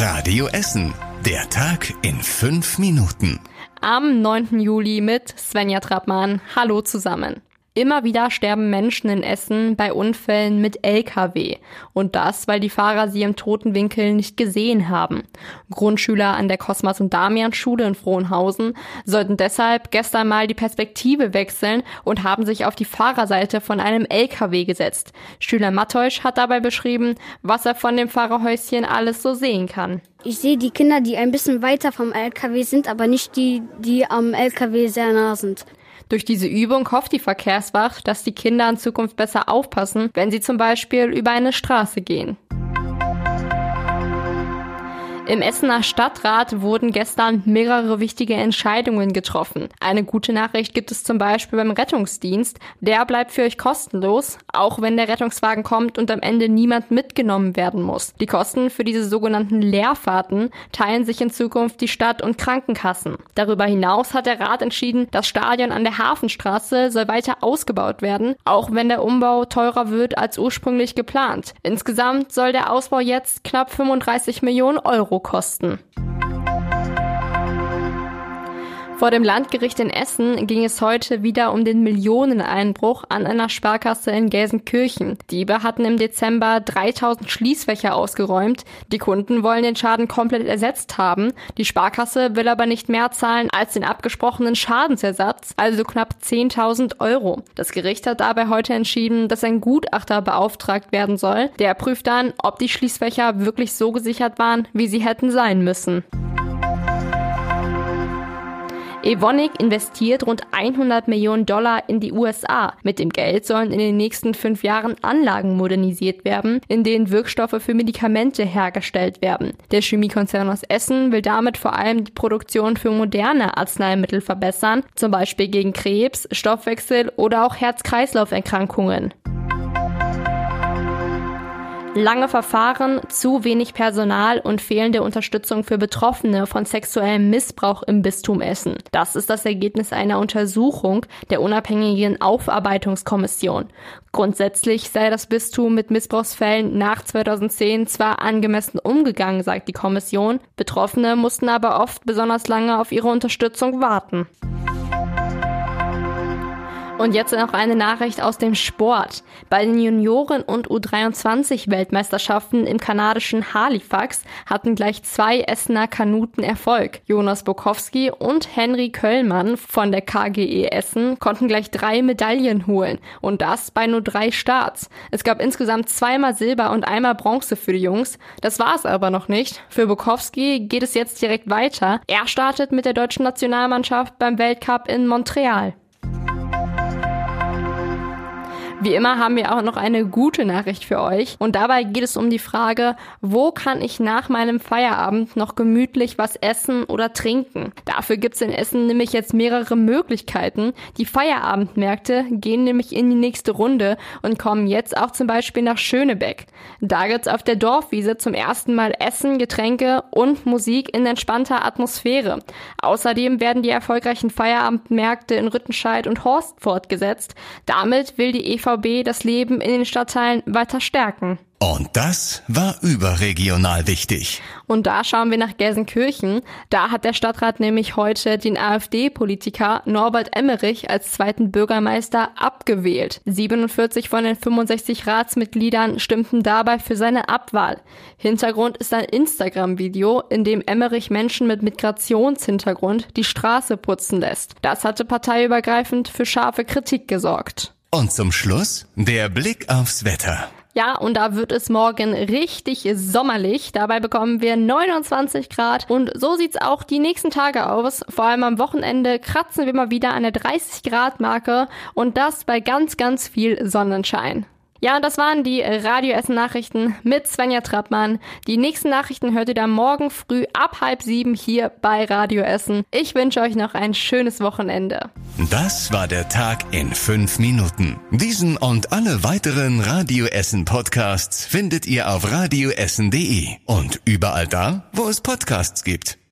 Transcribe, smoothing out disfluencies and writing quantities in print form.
Radio Essen. Der Tag in 5 Minuten. Am 9. Juli mit Svenja Trappmann. Hallo zusammen. Immer wieder sterben Menschen in Essen bei Unfällen mit LKW. Und das, weil die Fahrer sie im toten Winkel nicht gesehen haben. Grundschüler an der Cosmas- und Damian-Schule in Frohnhausen sollten deshalb gestern mal die Perspektive wechseln und haben sich auf die Fahrerseite von einem LKW gesetzt. Schüler Matthäusch hat dabei beschrieben, was er von dem Fahrerhäuschen alles so sehen kann. Ich sehe die Kinder, die ein bisschen weiter vom LKW sind, aber nicht die am LKW sehr nah sind. Durch diese Übung hofft die Verkehrswacht, dass die Kinder in Zukunft besser aufpassen, wenn sie zum Beispiel über eine Straße gehen. Im Essener Stadtrat wurden gestern mehrere wichtige Entscheidungen getroffen. Eine gute Nachricht gibt es zum Beispiel beim Rettungsdienst. Der bleibt für euch kostenlos, auch wenn der Rettungswagen kommt und am Ende niemand mitgenommen werden muss. Die Kosten für diese sogenannten Leerfahrten teilen sich in Zukunft die Stadt und Krankenkassen. Darüber hinaus hat der Rat entschieden, das Stadion an der Hafenstraße soll weiter ausgebaut werden, auch wenn der Umbau teurer wird als ursprünglich geplant. Insgesamt soll der Ausbau jetzt knapp 35 Millionen Euro kosten. Vor dem Landgericht in Essen ging es heute wieder um den Millioneneinbruch an einer Sparkasse in Gelsenkirchen. Diebe hatten im Dezember 3000 Schließfächer ausgeräumt. Die Kunden wollen den Schaden komplett ersetzt haben. Die Sparkasse will aber nicht mehr zahlen als den abgesprochenen Schadensersatz, also knapp 10.000 Euro. Das Gericht hat dabei heute entschieden, dass ein Gutachter beauftragt werden soll. Der prüft dann, ob die Schließfächer wirklich so gesichert waren, wie sie hätten sein müssen. Evonik investiert rund $100 Millionen in die USA. Mit dem Geld sollen in den nächsten 5 Jahren Anlagen modernisiert werden, in denen Wirkstoffe für Medikamente hergestellt werden. Der Chemiekonzern aus Essen will damit vor allem die Produktion für moderne Arzneimittel verbessern, zum Beispiel gegen Krebs, Stoffwechsel oder auch Herz-Kreislauf-Erkrankungen. Lange Verfahren, zu wenig Personal und fehlende Unterstützung für Betroffene von sexuellem Missbrauch im Bistum Essen. Das ist das Ergebnis einer Untersuchung der unabhängigen Aufarbeitungskommission. Grundsätzlich sei das Bistum mit Missbrauchsfällen nach 2010 zwar angemessen umgegangen, sagt die Kommission. Betroffene mussten aber oft besonders lange auf ihre Unterstützung warten. Und jetzt noch eine Nachricht aus dem Sport. Bei den Junioren- und U23-Weltmeisterschaften im kanadischen Halifax hatten gleich 2 Essener Kanuten Erfolg. Jonas Bukowski und Henry Köllmann von der KGE Essen konnten gleich 3 Medaillen holen. Und das bei nur 3 Starts. Es gab insgesamt 2-mal Silber und 1-mal Bronze für die Jungs. Das war es aber noch nicht. Für Bukowski geht es jetzt direkt weiter. Er startet mit der deutschen Nationalmannschaft beim Weltcup in Montreal. Wie immer haben wir auch noch eine gute Nachricht für euch und dabei geht es um die Frage, wo kann ich nach meinem Feierabend noch gemütlich was essen oder trinken? Dafür gibt's in Essen nämlich jetzt mehrere Möglichkeiten. Die Feierabendmärkte gehen nämlich in die nächste Runde und kommen jetzt auch zum Beispiel nach Schönebeck. Da gibt's auf der Dorfwiese zum ersten Mal Essen, Getränke und Musik in entspannter Atmosphäre. Außerdem werden die erfolgreichen Feierabendmärkte in Rüttenscheid und Horst fortgesetzt. Damit will die EVP das Leben in den Stadtteilen weiter stärken. Und das war überregional wichtig. Und da schauen wir nach Gelsenkirchen. Da hat der Stadtrat nämlich heute den AfD-Politiker Norbert Emmerich als zweiten Bürgermeister abgewählt. 47 von den 65 Ratsmitgliedern stimmten dabei für seine Abwahl. Hintergrund ist ein Instagram-Video, in dem Emmerich Menschen mit Migrationshintergrund die Straße putzen lässt. Das hatte parteiübergreifend für scharfe Kritik gesorgt. Und zum Schluss der Blick aufs Wetter. Ja, und da wird es morgen richtig sommerlich. Dabei bekommen wir 29 Grad und so sieht's auch die nächsten Tage aus. Vor allem am Wochenende kratzen wir mal wieder an der 30 Grad Marke und das bei ganz, ganz viel Sonnenschein. Ja, das waren die Radio Essen Nachrichten mit Svenja Trappmann. Die nächsten Nachrichten hört ihr dann morgen früh ab 6:30 hier bei Radio Essen. Ich wünsche euch noch ein schönes Wochenende. Das war der Tag in 5 Minuten. Diesen und alle weiteren Radio Essen Podcasts findet ihr auf radioessen.de und überall da, wo es Podcasts gibt.